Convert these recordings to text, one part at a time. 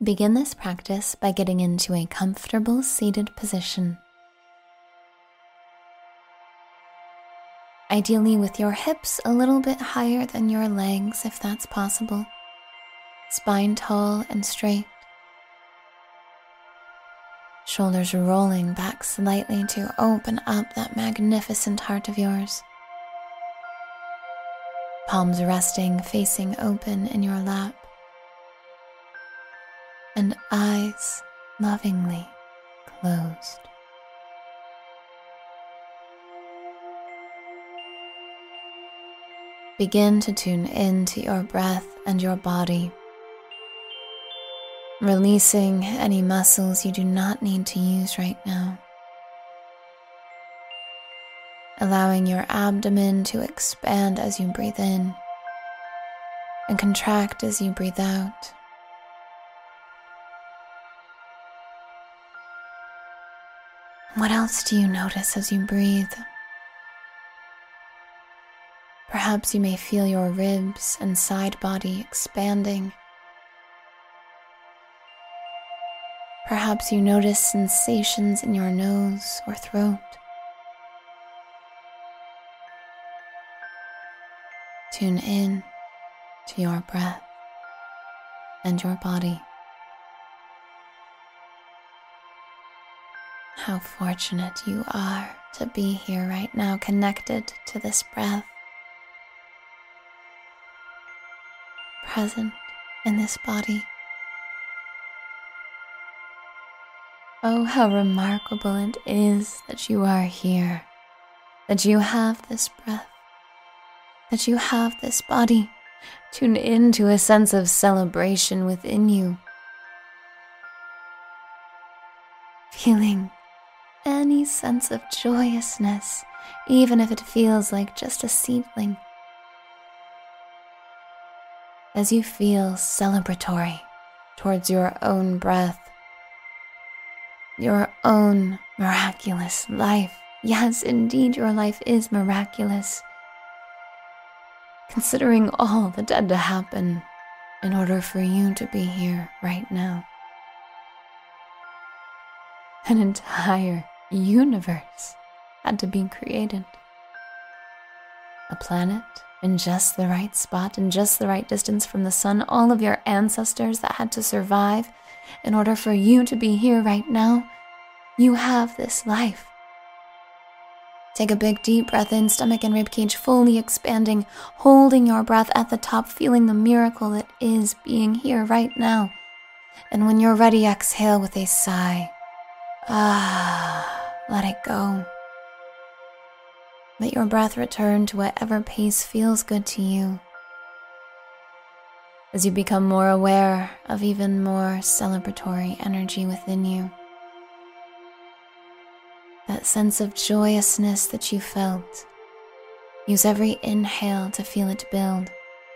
Begin this practice by getting into a comfortable seated position. Ideally with your hips a little bit higher than your legs if that's possible. Spine tall and straight. Shoulders rolling back slightly to open up that magnificent heart of yours. Palms resting, facing open in your lap. And eyes lovingly closed. Begin to tune into your breath and your body, releasing any muscles you do not need to use right now. Allowing your abdomen to expand as you breathe in and contract as you breathe out. What else do you notice as you breathe? Perhaps you may feel your ribs and side body expanding. Perhaps you notice sensations in your nose or throat. Tune in to your breath and your body. How fortunate you are to be here right now, connected to this breath, present in this body. Oh, how remarkable it is that you are here, that you have this breath, that you have this body. Tune into a sense of celebration within you. Feeling any sense of joyousness, even if it feels like just a seedling. As you feel celebratory towards your own breath, your own miraculous life. Yes, indeed, your life is miraculous. Considering all that had to happen in order for you to be here right now. An entire universe had to be created. A planet in just the right spot, in just the right distance from the sun, all of your ancestors that had to survive in order for you to be here right now. You have this life. Take a big deep breath in, stomach and ribcage fully expanding, holding your breath at the top, feeling the miracle that is being here right now. And when you're ready, exhale with a sigh. Let it go. Let your breath return to whatever pace feels good to you. As you become more aware of even more celebratory energy within you. That sense of joyousness that you felt. Use every inhale to feel it build.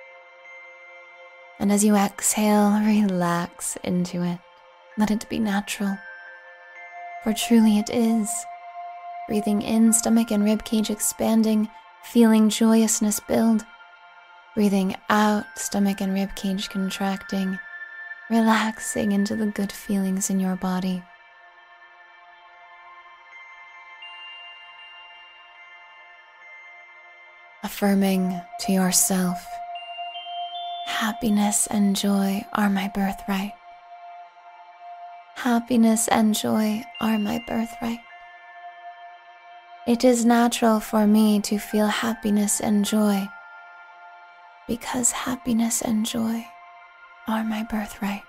And as you exhale, relax into it. Let it be natural. For truly it is. Breathing in, stomach and ribcage expanding, feeling joyousness build. Breathing out, stomach and ribcage contracting, relaxing into the good feelings in your body. Affirming to yourself, happiness and joy are my birthright. Happiness and joy are my birthright. It is natural for me to feel happiness and joy because happiness and joy are my birthright.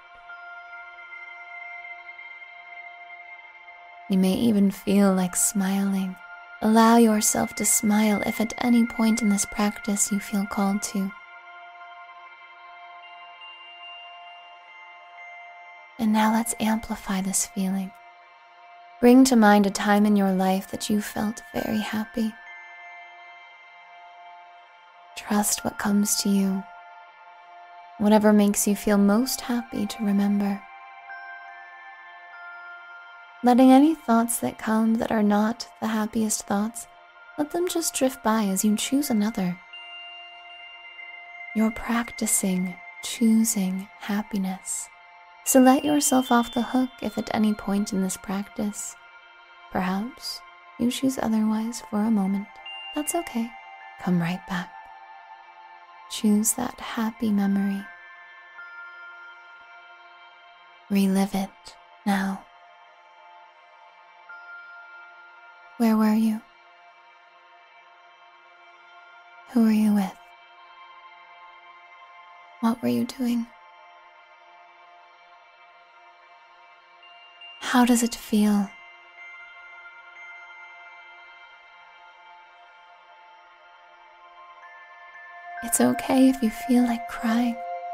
You may even feel like smiling. Allow yourself to smile if at any point in this practice you feel called to. And now let's amplify this feeling. Bring to mind a time in your life that you felt very happy. Trust what comes to you. Whatever makes you feel most happy to remember. Letting any thoughts that come that are not the happiest thoughts, let them just drift by as you choose another. You're practicing choosing happiness, So let yourself off the hook if at any point in this practice, perhaps you choose otherwise for a moment. That's okay. Come right back. Choose that happy memory. Relive it now. Where were you? Who were you with? What were you doing? How does it feel? It's okay if you feel like crying.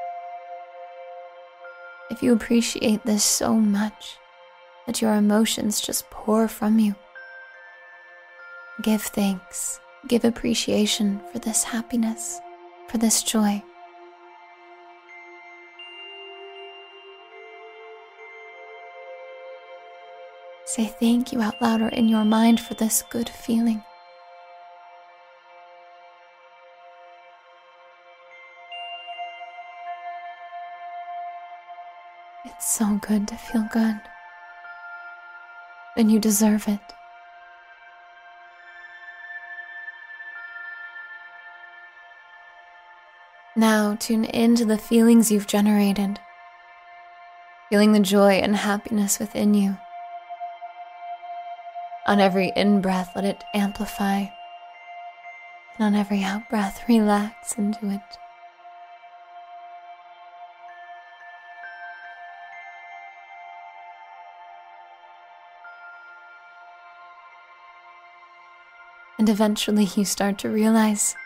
If you appreciate this so much that your emotions just pour from you, give thanks, give appreciation for this happiness, for this joy. Say thank you out loud or in your mind for this good feeling. It's so good to feel good, and you deserve it. Now tune into the feelings you've generated, feeling the joy and happiness within you. On every in-breath, let it amplify, and on every out-breath, relax into it. And eventually you start to realize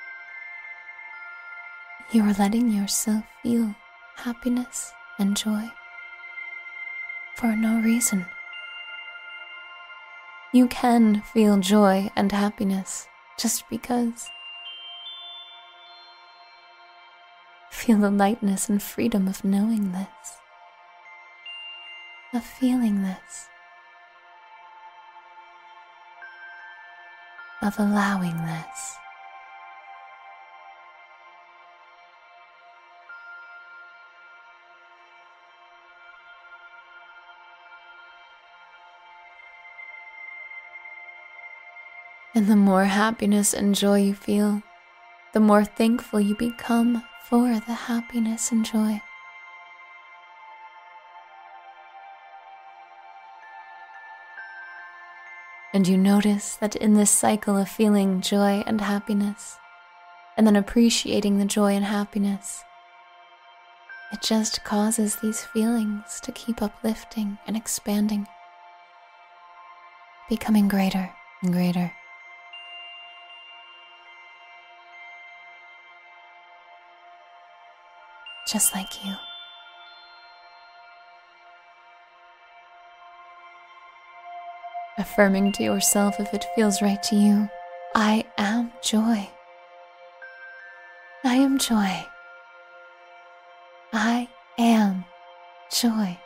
you are letting yourself feel happiness and joy for no reason. You can feel joy and happiness just because. Feel the lightness and freedom of knowing this, of feeling this, of allowing this. And the more happiness and joy you feel, the more thankful you become for the happiness and joy. And you notice that in this cycle of feeling joy and happiness, and then appreciating the joy and happiness, it just causes these feelings to keep uplifting and expanding, becoming greater and greater. Just like you. Affirming to yourself if it feels right to you, I am joy. I am joy. I am joy.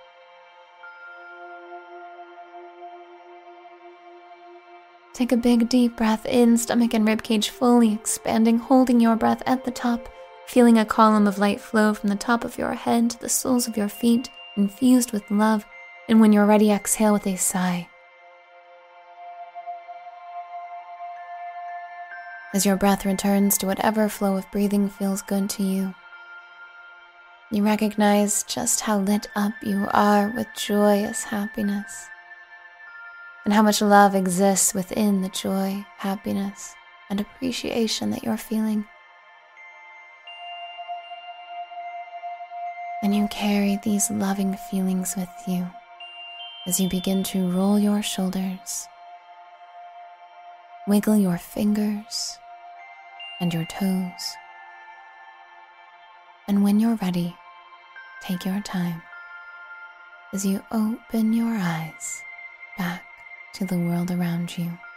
Take a big deep breath in, stomach and ribcage fully expanding, holding your breath at the top, feeling a column of light flow from the top of your head to the soles of your feet, infused with love, and when you're ready, exhale with a sigh. As your breath returns to whatever flow of breathing feels good to you, you recognize just how lit up you are with joyous happiness, and how much love exists within the joy, happiness, and appreciation that you're feeling. And you carry these loving feelings with you as you begin to roll your shoulders, wiggle your fingers and your toes. And when you're ready, take your time as you open your eyes back to the world around you.